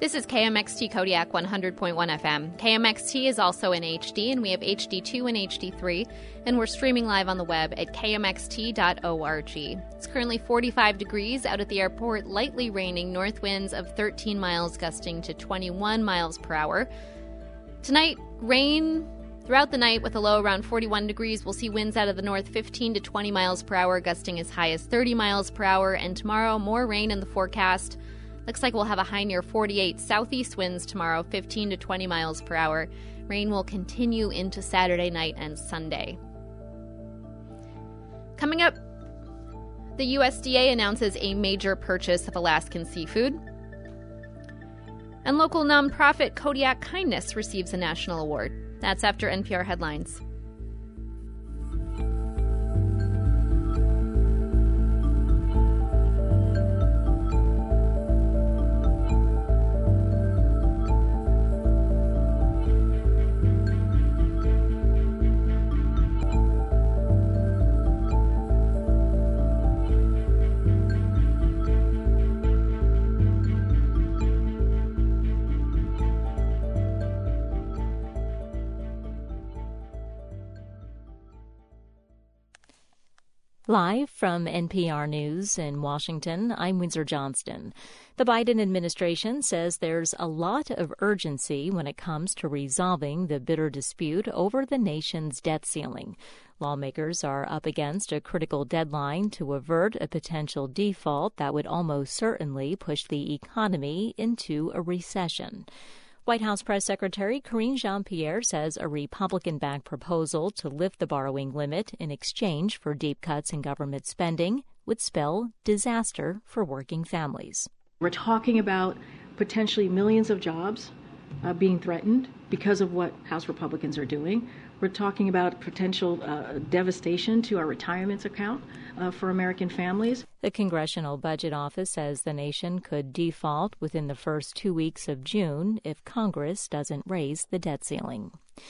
This is KMXT Kodiak 100.1 FM. KMXT is also in HD, and we have HD2 and HD3, and we're streaming live on the web at kmxt.org. It's currently 45 degrees out at the airport, lightly raining, north winds of 13 miles gusting to 21 miles per hour. Tonight, rain throughout the night with a low around 41 degrees. We'll see winds out of the north 15 to 20 miles per hour, gusting as high as 30 miles per hour. And tomorrow, more rain in the forecast. Looks like we'll have a high near 48. Southeast winds tomorrow, 15 to 20 miles per hour. Rain will continue into Saturday night and Sunday. Coming up, the USDA announces a major purchase of Alaskan seafood. And local nonprofit Kodiak Kindness receives a national award. That's after NPR headlines. Live from NPR News in Washington, I'm Windsor Johnston. The Biden administration says there's a lot of urgency when it comes to resolving the bitter dispute over the nation's debt ceiling. Lawmakers are up against a critical deadline to avert a potential default that would almost certainly push the economy into a recession. White House Press Secretary Karine Jean-Pierre says a Republican-backed proposal to lift the borrowing limit in exchange for deep cuts in government spending would spell disaster for working families. We're talking about potentially millions of jobs being threatened because of what House Republicans are doing. We're talking about potential devastation to our retirement account for American families. The Congressional Budget Office says the nation could default within the first 2 weeks of June if Congress doesn't raise the debt ceiling.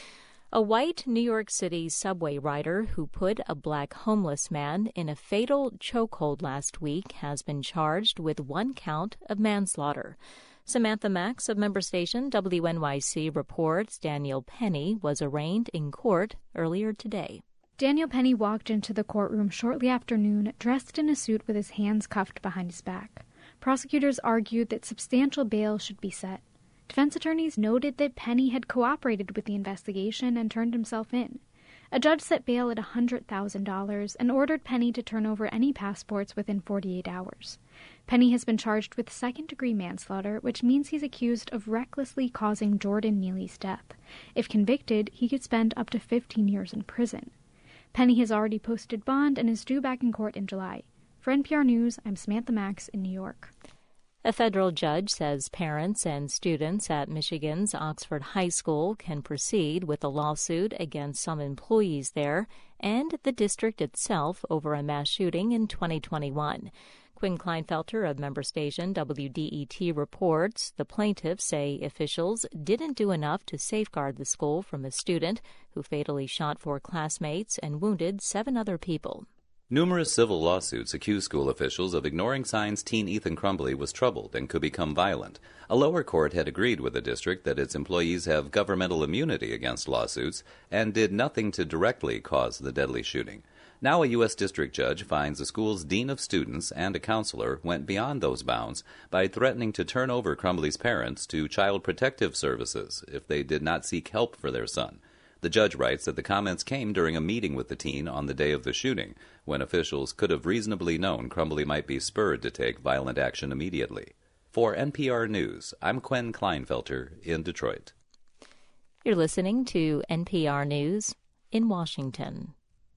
A white New York City subway rider who put a black homeless man in a fatal chokehold last week has been charged with 1 count of manslaughter. Samantha Max of member station WNYC reports Daniel Penny was arraigned in court earlier today. Daniel Penny walked into the courtroom shortly after noon, dressed in a suit with his hands cuffed behind his back. Prosecutors argued that substantial bail should be set. Defense attorneys noted that Penny had cooperated with the investigation and turned himself in. A judge set bail at $100,000 and ordered Penny to turn over any passports within 48 hours. Penny has been charged with second-degree manslaughter, which means he's accused of recklessly causing Jordan Neely's death. If convicted, he could spend up to 15 years in prison. Penny has already posted bond and is due back in court in July. For NPR News, I'm Samantha Max in New York. A federal judge says parents and students at Michigan's Oxford High School can proceed with a lawsuit against some employees there and the district itself over a mass shooting in 2021. Quinn Kleinfelter of member station WDET reports the plaintiffs say officials didn't do enough to safeguard the school from a student who fatally shot 4 classmates and wounded 7 other people. Numerous civil lawsuits accuse school officials of ignoring signs teen Ethan Crumbley was troubled and could become violent. A lower court had agreed with the district that its employees have governmental immunity against lawsuits and did nothing to directly cause the deadly shooting. Now a U.S. district judge finds the school's dean of students and a counselor went beyond those bounds by threatening to turn over Crumbley's parents to Child Protective Services if they did not seek help for their son. The judge writes that the comments came during a meeting with the teen on the day of the shooting, when officials could have reasonably known Crumbley might be spurred to take violent action immediately. For NPR News, I'm Quinn Kleinfelter in Detroit. You're listening to NPR News in Washington.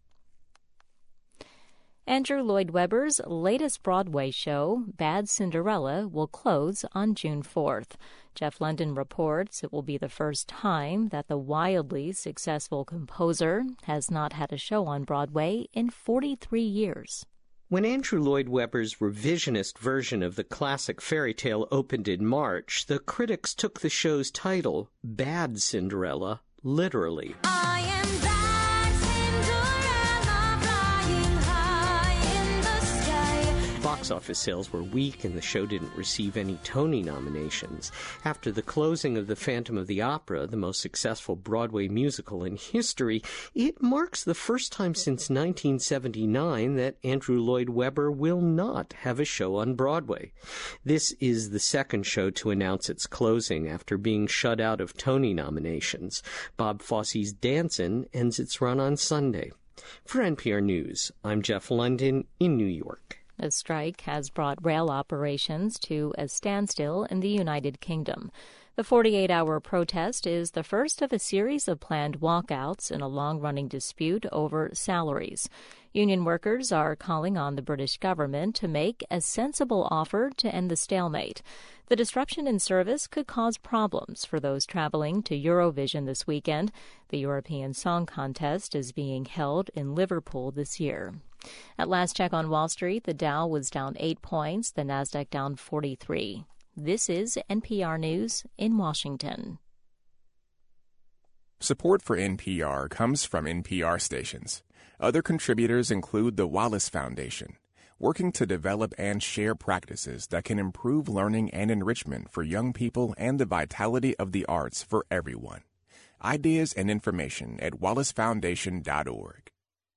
Andrew Lloyd Webber's latest Broadway show, Bad Cinderella, will close on June 4th. Jeff London reports it will be the first time that the wildly successful composer has not had a show on Broadway in 43 years. When Andrew Lloyd Webber's revisionist version of the classic fairy tale opened in March, the critics took the show's title, Bad Cinderella, literally. I am bad Cinderella, flying high in the sky. Box office sales were weak and the show didn't receive any Tony nominations. After the closing of The Phantom of the Opera, the most successful Broadway musical in history, it marks the first time since 1979 that Andrew Lloyd Webber will not have a show on Broadway. This is the second show to announce its closing after being shut out of Tony nominations. Bob Fosse's Dancin' ends its run on Sunday. For NPR News, I'm Jeff London in New York. The strike has brought rail operations to a standstill in the United Kingdom. The 48-hour protest is the first of a series of planned walkouts in a long-running dispute over salaries. Union workers are calling on the British government to make a sensible offer to end the stalemate. The disruption in service could cause problems for those traveling to Eurovision this weekend. The European Song Contest is being held in Liverpool this year. At last check on Wall Street, the Dow was down 8 points, the Nasdaq down 43. This is NPR News in Washington. Support for NPR comes from NPR stations. Other contributors include the Wallace Foundation, working to develop and share practices that can improve learning and enrichment for young people and the vitality of the arts for everyone. Ideas and information at wallacefoundation.org.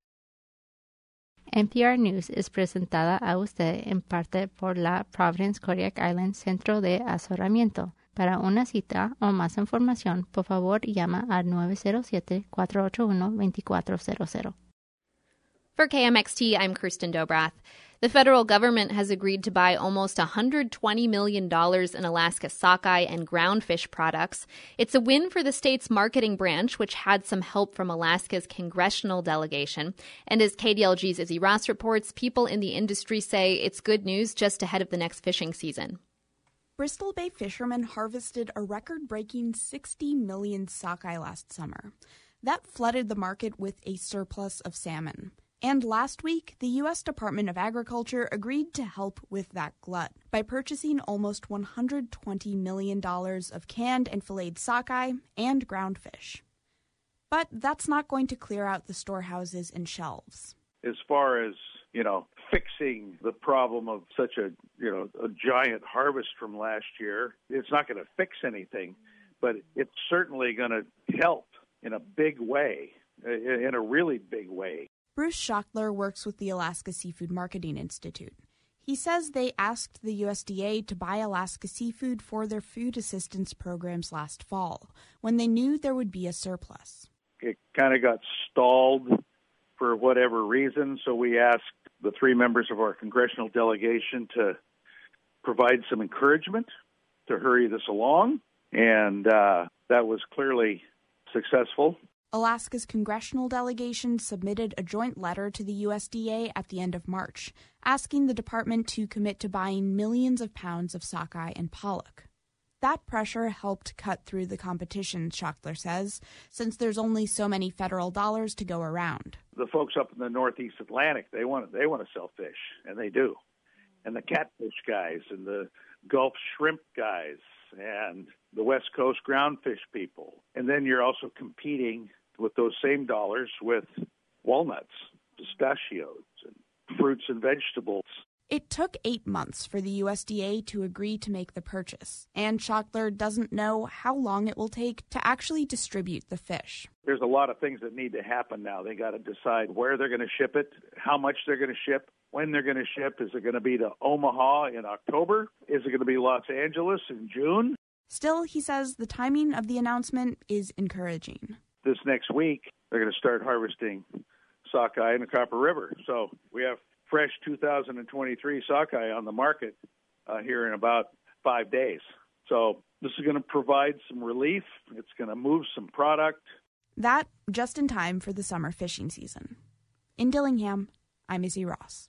NPR News es presentada a usted en parte por la Providence Kodiak Island Centro de Asesoramiento. Para una cita o más información, por favor, llama al 907-481-2400. For KMXT, I'm Kirsten Dobrath. The federal government has agreed to buy almost $120 million in Alaska sockeye and groundfish products. It's a win for the state's marketing branch, which had some help from Alaska's congressional delegation. And as KDLG's Izzy Ross reports, people in the industry say it's good news just ahead of the next fishing season. Bristol Bay fishermen harvested a record-breaking 60 million sockeye last summer. That flooded the market with a surplus of salmon. And last week, the U.S. Department of Agriculture agreed to help with that glut by purchasing almost $120 million of canned and filleted sockeye and groundfish. But that's not going to clear out the storehouses and shelves. As far as, fixing the problem of such a giant harvest from last year, it's not going to fix anything, but it's certainly going to help in a big way, in a really big way. Bruce Schockler works with the Alaska Seafood Marketing Institute. He says they asked the USDA to buy Alaska seafood for their food assistance programs last fall, when they knew there would be a surplus. It kind of got stalled for whatever reason, so we asked the three members of our congressional delegation to provide some encouragement to hurry this along, and that was clearly successful. Alaska's congressional delegation submitted a joint letter to the USDA at the end of March, asking the department to commit to buying millions of pounds of sockeye and pollock. That pressure helped cut through the competition, Schockler says, since there's only so many federal dollars to go around. The folks up in the Northeast Atlantic, they want to sell fish, and they do. And the catfish guys and the Gulf shrimp guys and the West Coast groundfish people. And then you're also competing with those same dollars with walnuts, pistachios, and fruits and vegetables. It took 8 months for the USDA to agree to make the purchase, and Schockler doesn't know how long it will take to actually distribute the fish. There's a lot of things that need to happen now. They got to decide where they're going to ship it, how much they're going to ship, when they're going to ship. Is it going to be to Omaha in October? Is it going to be Los Angeles in June? Still, he says the timing of the announcement is encouraging. This next week, they're going to start harvesting sockeye in the Copper River. So we have fresh 2023 sockeye on the market here in about 5 days. So this is going to provide some relief. It's going to move some product. That just in time for the summer fishing season. In Dillingham, I'm Izzy Ross.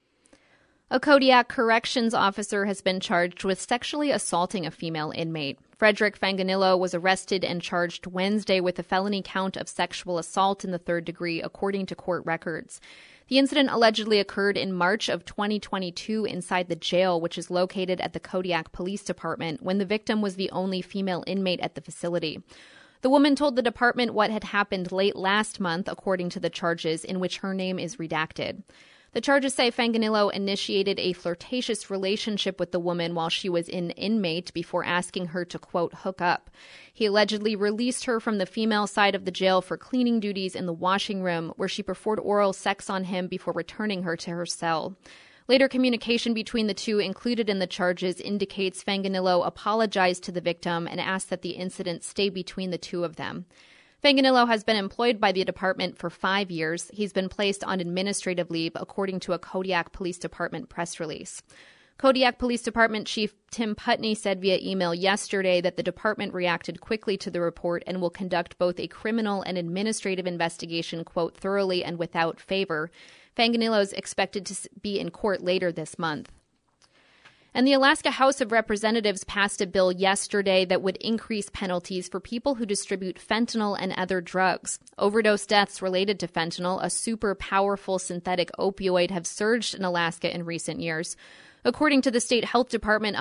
A Kodiak corrections officer has been charged with sexually assaulting a female inmate. Frederick Fanganillo was arrested and charged Wednesday with a felony count of sexual assault in the third degree, according to court records. The incident allegedly occurred in March of 2022 inside the jail, which is located at the Kodiak Police Department, when the victim was the only female inmate at the facility. The woman told the department what had happened late last month, according to the charges, in which her name is redacted. The charges say Fanganillo initiated a flirtatious relationship with the woman while she was an inmate before asking her to, quote, hook up. He allegedly released her from the female side of the jail for cleaning duties in the washing room, where she performed oral sex on him before returning her to her cell. Later communication between the two included in the charges indicates Fanganillo apologized to the victim and asked that the incident stay between the two of them. Fanganillo has been employed by the department for 5 years. He's been placed on administrative leave, according to a Kodiak Police Department press release. Kodiak Police Department Chief Tim Putney said via email yesterday that the department reacted quickly to the report and will conduct both a criminal and administrative investigation, quote, thoroughly and without favor. Fanganillo is expected to be in court later this month. And the Alaska House of Representatives passed a bill yesterday that would increase penalties for people who distribute fentanyl and other drugs. Overdose deaths related to fentanyl, a super powerful synthetic opioid, have surged in Alaska in recent years. According to the state health department,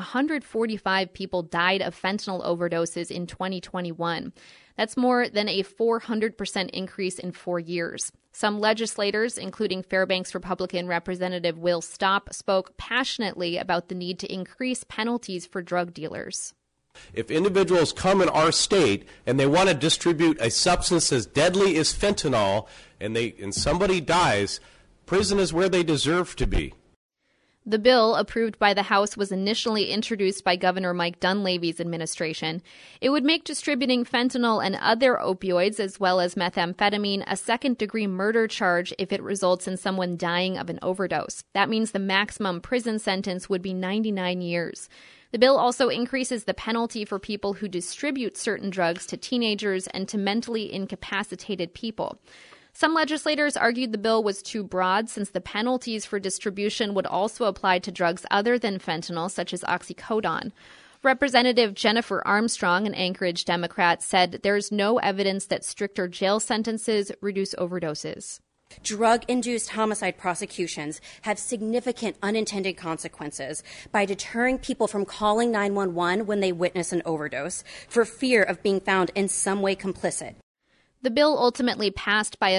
145 people died of fentanyl overdoses in 2021. That's more than a 400% increase in 4 years. Some legislators, including Fairbanks Republican Representative Will Stopp, spoke passionately about the need to increase penalties for drug dealers. If individuals come in our state and they want to distribute a substance as deadly as fentanyl and somebody dies, prison is where they deserve to be. The bill, approved by the House, was initially introduced by Governor Mike Dunleavy's administration. It would make distributing fentanyl and other opioids, as well as methamphetamine, a second-degree murder charge if it results in someone dying of an overdose. That means the maximum prison sentence would be 99 years. The bill also increases the penalty for people who distribute certain drugs to teenagers and to mentally incapacitated people. Some legislators argued the bill was too broad since the penalties for distribution would also apply to drugs other than fentanyl, such as oxycodone. Representative Jennifer Armstrong, an Anchorage Democrat, said there's no evidence that stricter jail sentences reduce overdoses. Drug-induced homicide prosecutions have significant unintended consequences by deterring people from calling 911 when they witness an overdose for fear of being found in some way complicit. The bill ultimately passed by a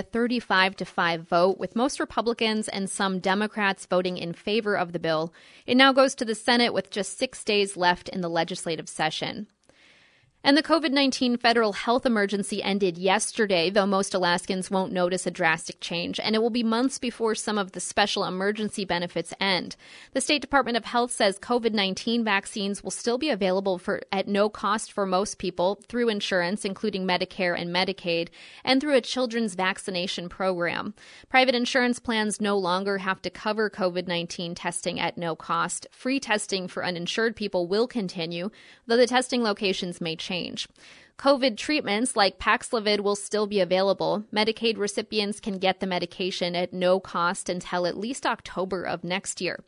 35-5 vote, with most Republicans and some Democrats voting in favor of the bill. It now goes to the Senate with just 6 days left in the legislative session. And the COVID-19 federal health emergency ended yesterday, though most Alaskans won't notice a drastic change, and it will be months before some of the special emergency benefits end. The State Department of Health says COVID-19 vaccines will still be available at no cost for most people through insurance, including Medicare and Medicaid, and through a children's vaccination program. Private insurance plans no longer have to cover COVID-19 testing at no cost. Free testing for uninsured people will continue, though the testing locations may change. COVID treatments like Paxlovid will still be available. Medicaid recipients can get the medication at no cost until at least October of next year.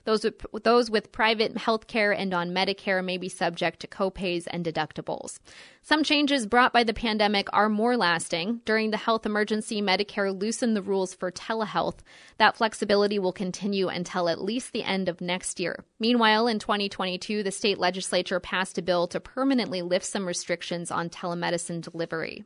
Those with private health care and on Medicare may be subject to copays and deductibles. Some changes brought by the pandemic are more lasting. During the health emergency, Medicare loosened the rules for telehealth. That flexibility will continue until at least the end of next year. Meanwhile, in 2022, the state legislature passed a bill to permanently lift some restrictions on telemedicine delivery.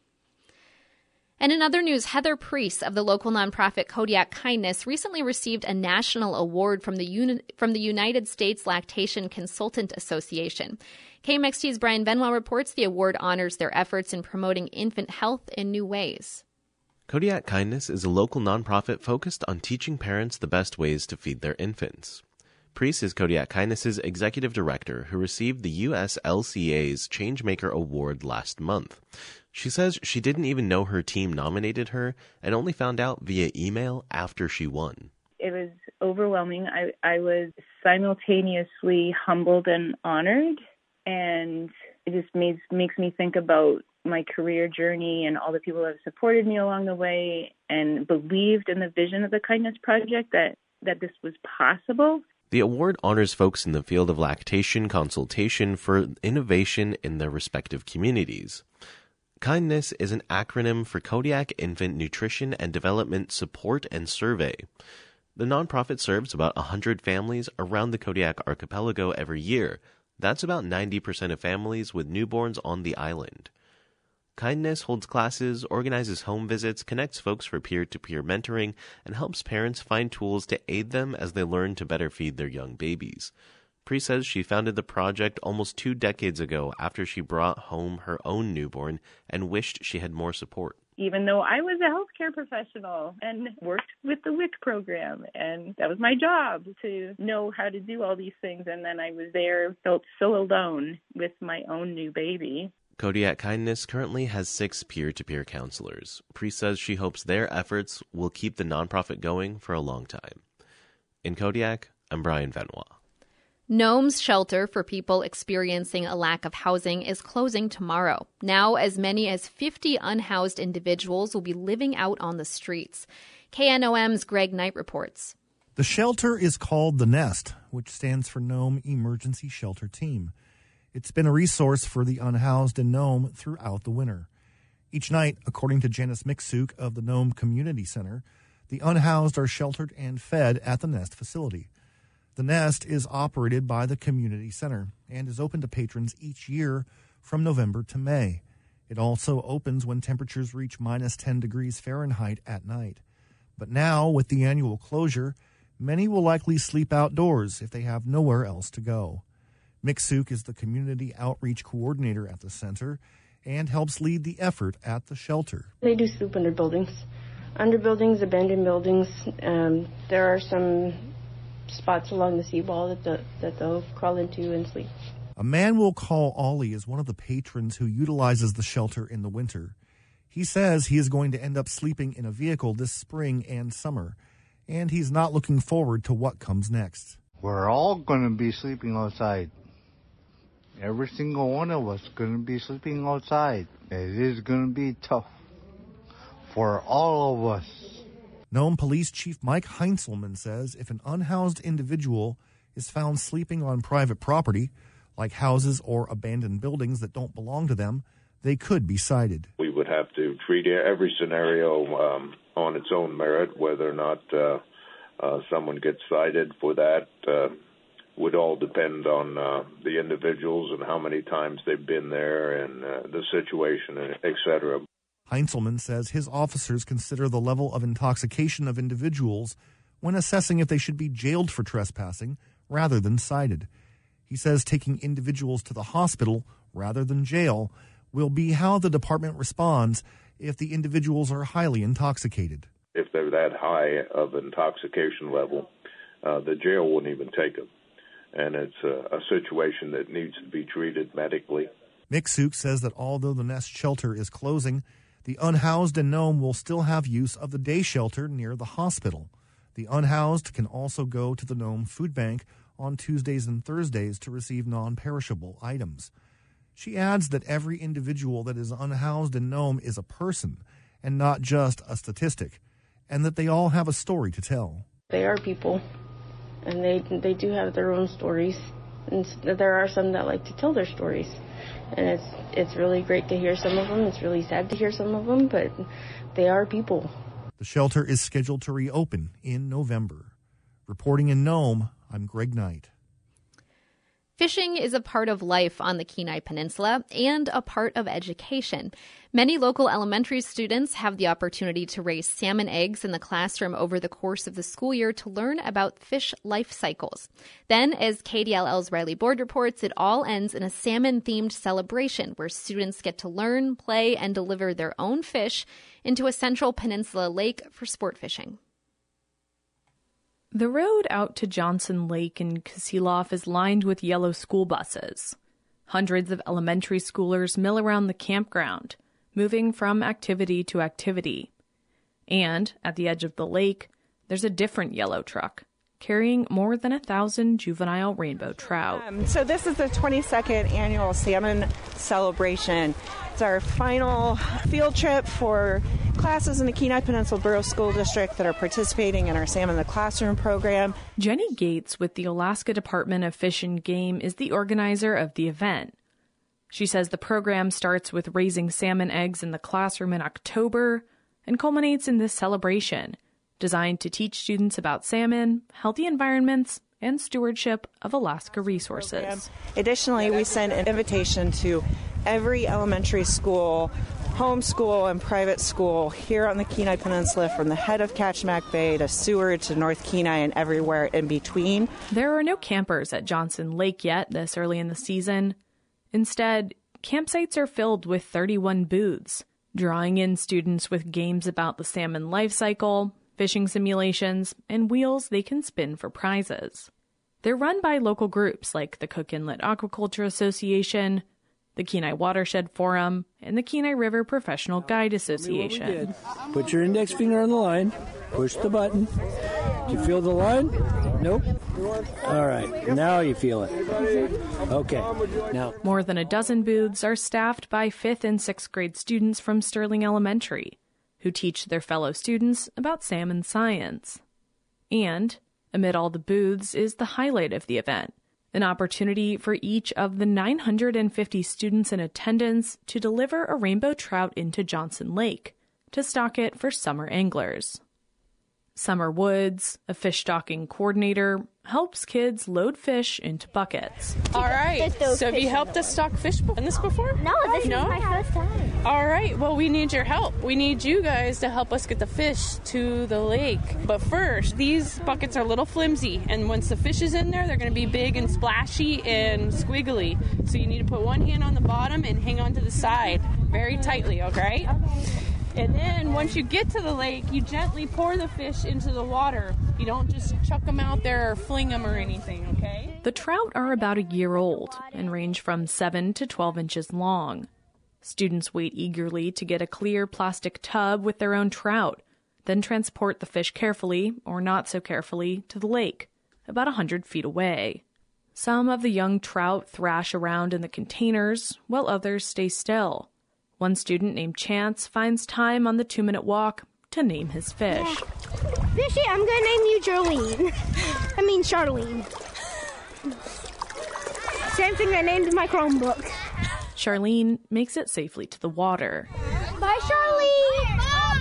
And in other news, Heather Priest of the local nonprofit Kodiak Kindness recently received a national award from the United States Lactation Consultant Association. KMXT's Brian Benoit reports the award honors their efforts in promoting infant health in new ways. Kodiak Kindness is a local nonprofit focused on teaching parents the best ways to feed their infants. Priest is Kodiak Kindness's executive director, who received the USLCA's Changemaker Award last month. She says she didn't even know her team nominated her and only found out via email after she won. It was overwhelming. I was simultaneously humbled and honored, and it just makes me think about my career journey and all the people that have supported me along the way and believed in the vision of the Kindness Project, that this was possible. The award honors folks in the field of lactation consultation for innovation in their respective communities. Kindness is an acronym for Kodiak Infant Nutrition and Development Support and Survey. The nonprofit serves about 100 families around the Kodiak archipelago every year. That's about 90% of families with newborns on the island. Kindness holds classes, organizes home visits, connects folks for peer-to-peer mentoring, and helps parents find tools to aid them as they learn to better feed their young babies. Pri says she founded the project almost 2 decades ago after she brought home her own newborn and wished she had more support. Even though I was a healthcare professional and worked with the WIC program, and that was my job to know how to do all these things, and then I was there, felt so alone with my own new baby. Kodiak Kindness currently has 6 peer-to-peer counselors. Pri says she hopes their efforts will keep the nonprofit going for a long time. In Kodiak, I'm Brian Venois. Nome's shelter for people experiencing a lack of housing is closing tomorrow. Now, as many as 50 unhoused individuals will be living out on the streets. KNOM's Greg Knight reports. The shelter is called The Nest, which stands for Nome Emergency Shelter Team. It's been a resource for the unhoused in Nome throughout the winter. Each night, according to Janice Miksuk of the Nome Community Center, the unhoused are sheltered and fed at the Nest facility. The Nest is operated by the Community Center and is open to patrons each year from November to May. It also opens when temperatures reach minus 10 degrees Fahrenheit at night. But now, with the annual closure, many will likely sleep outdoors if they have nowhere else to go. Miksuk is the community outreach coordinator at the center and helps lead the effort at the shelter. They do sleep under buildings, abandoned buildings. There are some spots along the seawall that they'll crawl into and sleep. A man we'll call Ollie is one of the patrons who utilizes the shelter in the winter. He says he is going to end up sleeping in a vehicle this spring and summer, and he's not looking forward to what comes next. We're all going to be sleeping outside. Every single one of us going to be sleeping outside. It is going to be tough for all of us. Nome Police Chief Mike Heinzelman says if an unhoused individual is found sleeping on private property, like houses or abandoned buildings that don't belong to them, they could be cited. We would have to treat every scenario on its own merit. Whether or not someone gets cited for that would all depend on the individuals and how many times they've been there and the situation, et cetera. Heinzelman says his officers consider the level of intoxication of individuals when assessing if they should be jailed for trespassing rather than cited. He says taking individuals to the hospital rather than jail will be how the department responds if the individuals are highly intoxicated. If they're that high of intoxication level, the jail wouldn't even take them. And it's a situation that needs to be treated medically. Miksuk says that although the Nest shelter is closing, the unhoused in Nome will still have use of the day shelter near the hospital. The unhoused can also go to the Nome Food Bank on Tuesdays and Thursdays to receive non-perishable items. She adds that every individual that is unhoused in Nome is a person and not just a statistic, and that they all have a story to tell. They are people, and they do have their own stories, and there are some that like to tell their stories. And it's really great to hear some of them. It's really sad to hear some of them, but they are people. The shelter is scheduled to reopen in November. Reporting in Nome, I'm Greg Knight. Fishing is a part of life on the Kenai Peninsula and a part of education. Many local elementary students have the opportunity to raise salmon eggs in the classroom over the course of the school year to learn about fish life cycles. Then, as KDLL's Riley Board reports, it all ends in a salmon-themed celebration where students get to learn, play, and deliver their own fish into a central peninsula lake for sport fishing. The road out to Johnson Lake in Kasilof is lined with yellow school buses. Hundreds of elementary schoolers mill around the campground, moving from activity to activity. And at the edge of the lake, there's a different yellow truck, carrying more than 1,000 juvenile rainbow trout. So this is the 22nd annual salmon celebration. It's our final field trip for classes in the Kenai Peninsula Borough School District that are participating in our Salmon in the Classroom program. Jenny Gates with the Alaska Department of Fish and Game is the organizer of the event. She says the program starts with raising salmon eggs in the classroom in October and culminates in this celebration, designed to teach students about salmon, healthy environments, and stewardship of Alaska resources. Additionally, we send an invitation to every elementary school homeschool and private school here on the Kenai Peninsula, from the head of Kachemak Bay to Seward to North Kenai and everywhere in between. There are no campers at Johnson Lake yet this early in the season. Instead, campsites are filled with 31 booths, drawing in students with games about the salmon life cycle, fishing simulations, and wheels they can spin for prizes. They're run by local groups like the Cook Inlet Aquaculture Association, the Kenai Watershed Forum, and the Kenai River Professional Guide Association. Put your index finger on the line, push the button. Did you feel the line? Nope. All right, now you feel it. Okay, now. More than a dozen booths are staffed by 5th and 6th grade students from Sterling Elementary, who teach their fellow students about salmon science. And, amid all the booths, is the highlight of the event, an opportunity for each of the 950 students in attendance to deliver a rainbow trout into Johnson Lake to stock it for summer anglers. Summer Woods, a fish stocking coordinator, helps kids load fish into buckets. All right, so have you helped us stock fish in this before? No, this is my first time. All right, well, we need your help. We need you guys to help us get the fish to the lake. But first, these buckets are a little flimsy, and once the fish is in there, they're going to be big and splashy and squiggly. So you need to put one hand on the bottom and hang on to the side very tightly, okay? And then once you get to the lake, you gently pour the fish into the water. You don't just chuck them out there or fling them or anything, okay? The trout are about a year old and range from 7 to 12 inches long. Students wait eagerly to get a clear plastic tub with their own trout, then transport the fish carefully, or not so carefully, to the lake, about 100 feet away. Some of the young trout thrash around in the containers, while others stay still. One student named Chance finds time on the 2-minute walk to name his fish. Fishy, I'm going to name you Charlene. Same thing I named my Chromebook. Charlene makes it safely to the water. Bye, Charlene.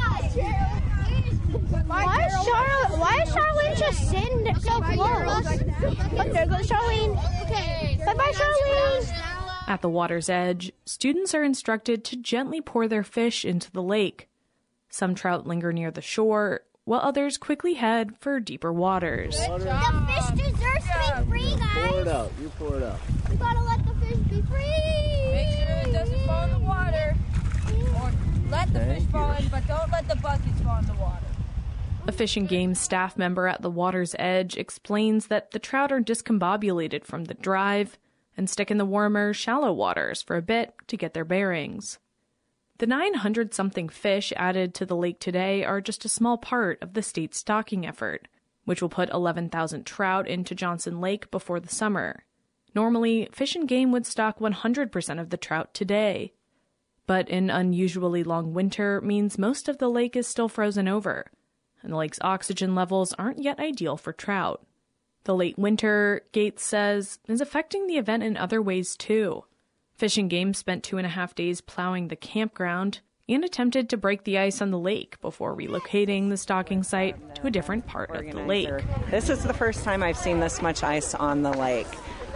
Why is Charlene just sitting so close? Look, there goes Charlene. Okay. Bye-bye, Charlene. At the water's edge, students are instructed to gently pour their fish into the lake. Some trout linger near the shore, while others quickly head for deeper waters. The fish deserves to be free, guys. Pour it out. You pour it out. We gotta let the fish be free. Make sure it doesn't fall in the water. Or let the fish fall in, but don't let the buckets fall in the water. A Fish and Game staff member at the water's edge explains that the trout are discombobulated from the drive and stick in the warmer, shallow waters for a bit to get their bearings. The 900-something fish added to the lake today are just a small part of the state's stocking effort, which will put 11,000 trout into Johnson Lake before the summer. Normally, Fish and Game would stock 100% of the trout today. But an unusually long winter means most of the lake is still frozen over, and the lake's oxygen levels aren't yet ideal for trout. The late winter, Gates says, is affecting the event in other ways too. Fish and Game spent 2.5 days plowing the campground and attempted to break the ice on the lake before relocating the stocking site to a different part of the lake. This is the first time I've seen this much ice on the lake.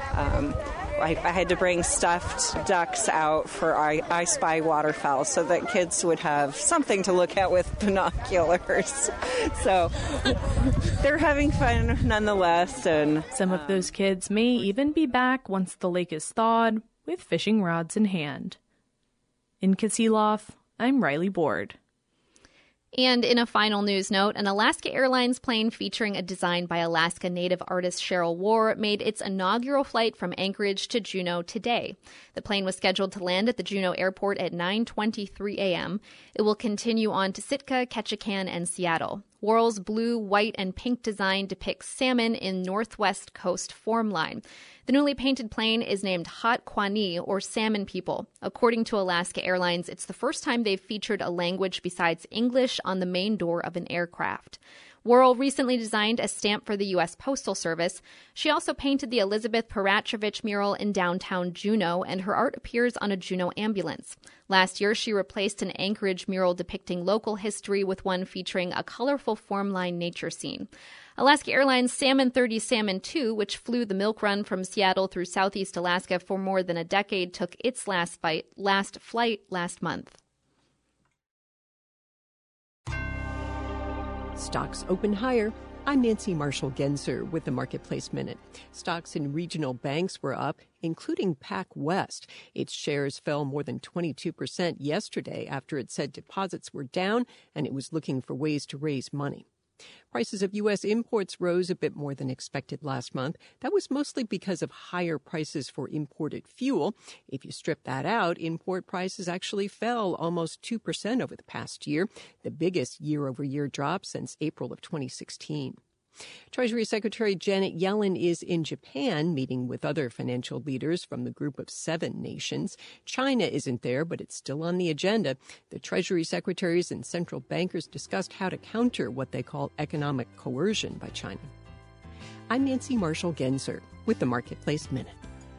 I had to bring stuffed ducks out for our I Spy waterfowl so that kids would have something to look at with binoculars. So they're having fun nonetheless. And some of those kids may even be back once the lake is thawed with fishing rods in hand. In Kasilof, I'm Riley Board. And in a final news note, an Alaska Airlines plane featuring a design by Alaska Native artist Cheryl War made its inaugural flight from Anchorage to Juneau today. The plane was scheduled to land at the Juneau airport at 9:23 a.m. It will continue on to Sitka, Ketchikan, and Seattle. Worrell's blue, white, and pink design depicts salmon in Northwest Coast form line. The newly painted plane is named Hot Kwani, or Salmon People. According to Alaska Airlines, it's the first time they've featured a language besides English on the main door of an aircraft. Worrell recently designed a stamp for the U.S. Postal Service. She also painted the Elizabeth Parachovich mural in downtown Juneau, and her art appears on a Juneau ambulance. Last year, she replaced an Anchorage mural depicting local history with one featuring a colorful formline nature scene. Alaska Airlines Salmon 30 Salmon 2, which flew the milk run from Seattle through Southeast Alaska for more than a decade, took its last flight last month. Stocks open higher. I'm Nancy Marshall-Genzer with the Marketplace Minute. Stocks in regional banks were up, including PacWest. Its shares fell more than 22% yesterday after it said deposits were down and it was looking for ways to raise money. Prices of U.S. imports rose a bit more than expected last month. That was mostly because of higher prices for imported fuel. If you strip that out, import prices actually fell almost 2% over the past year, the biggest year-over-year drop since April of 2016. Treasury Secretary Janet Yellen is in Japan meeting with other financial leaders from the group of 7 nations. China isn't there, but it's still on the agenda. The Treasury secretaries and central bankers discussed how to counter what they call economic coercion by China. I'm Nancy Marshall-Genzer with the Marketplace Minute.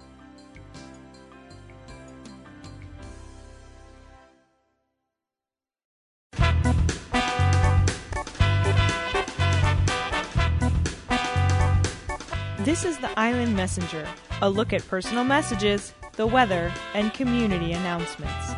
This is the Island Messenger, a look at personal messages, the weather, and community announcements.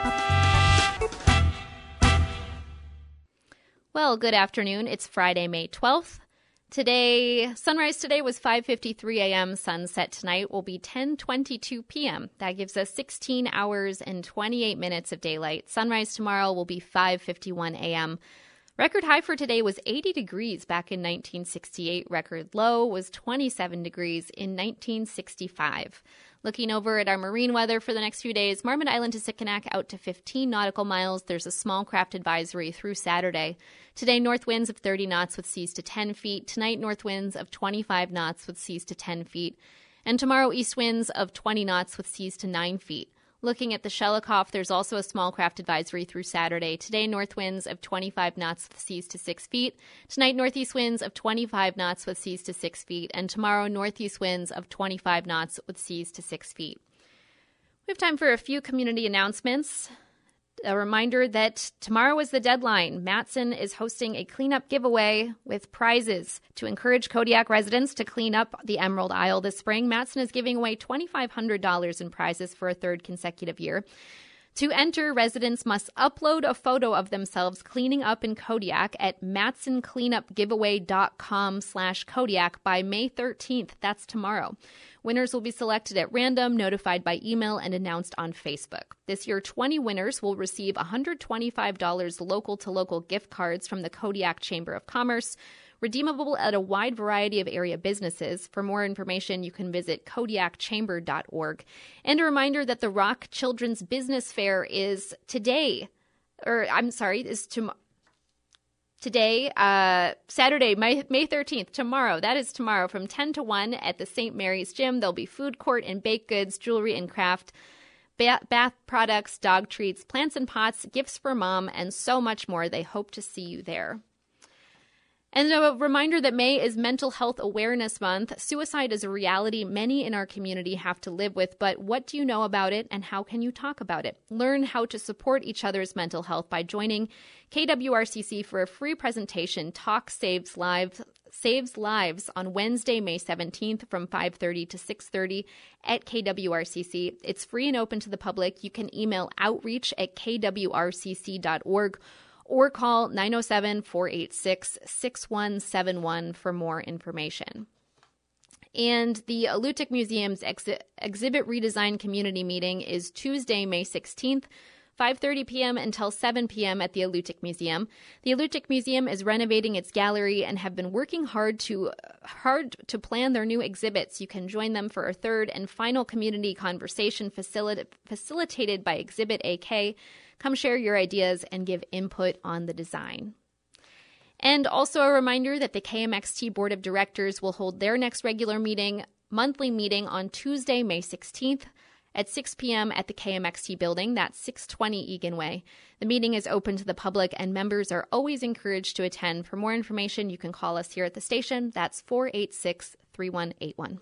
Well, good afternoon. It's Friday, May 12th. Sunrise today was 5:53 a.m. Sunset tonight will be 10:22 p.m. That gives us 16 hours and 28 minutes of daylight. Sunrise tomorrow will be 5:51 a.m. Record high for today was 80 degrees back in 1968. Record low was 27 degrees in 1965. Looking over at our marine weather for the next few days, Marmot Island to Sitkinak out to 15 nautical miles. There's a small craft advisory through Saturday. Today, north winds of 30 knots with seas to 10 feet. Tonight, north winds of 25 knots with seas to 10 feet. And tomorrow, east winds of 20 knots with seas to 9 feet. Looking at the Shelikof, there's also a small craft advisory through Saturday. Today, north winds of 25 knots with seas to 6 feet. Tonight, northeast winds of 25 knots with seas to 6 feet. And tomorrow, northeast winds of 25 knots with seas to 6 feet. We have time for a few community announcements. A reminder that tomorrow is the deadline. Matson is hosting a cleanup giveaway with prizes to encourage Kodiak residents to clean up the Emerald Isle this spring. Matson is giving away $2,500 in prizes for a third consecutive year. To enter, residents must upload a photo of themselves cleaning up in Kodiak at matsoncleanupgiveaway.com/Kodiak by May 13th. That's tomorrow. Winners will be selected at random, notified by email, and announced on Facebook. This year, 20 winners will receive $125 local-to-local gift cards from the Kodiak Chamber of Commerce, redeemable at a wide variety of area businesses. For more information, you can visit kodiakchamber.org. And a reminder that the Rock Children's Business Fair is today, Saturday, May 13th, tomorrow. That is tomorrow from 10 to 1 at the St. Mary's Gym. There'll be food court and baked goods, jewelry and craft, bath products, dog treats, plants and pots, gifts for mom, and so much more. They hope to see you there. And a reminder that May is Mental Health Awareness Month. Suicide is a reality many in our community have to live with, but what do you know about it and how can you talk about it? Learn how to support each other's mental health by joining KWRCC for a free presentation, Talk Saves Lives on Wednesday, May 17th from 5:30 to 6:30 at KWRCC. It's free and open to the public. You can email outreach@kwrcc.org or call 907-486-6171 for more information. And the Alutiiq Museum's exhibit redesign community meeting is Tuesday, May 16th, 5:30 p.m. until 7 p.m. at the Alutiiq Museum. The Alutiiq Museum is renovating its gallery and have been working hard to plan their new exhibits. You can join them for a third and final community conversation facilitated by Exhibit AK. Come share your ideas and give input on the design. And also a reminder that the KMXT Board of Directors will hold their next regular monthly meeting on Tuesday, May 16th at 6 p.m. at the KMXT building. That's 620 Egan Way. The meeting is open to the public and members are always encouraged to attend. For more information, you can call us here at the station. That's 486-3181.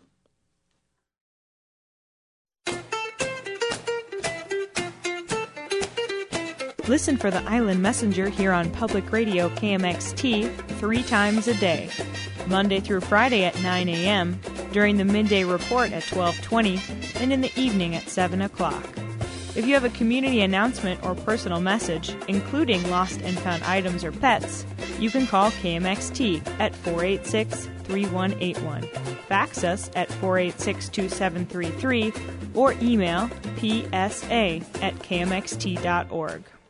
Listen for the Island Messenger here on Public Radio KMXT 3 times a day, Monday through Friday at 9 a.m., during the midday report at 12:20, and in the evening at 7 o'clock. If you have a community announcement or personal message, including lost and found items or pets, you can call KMXT at 486-3181. Fax us at 486-2733 or email psa@kmxt.org.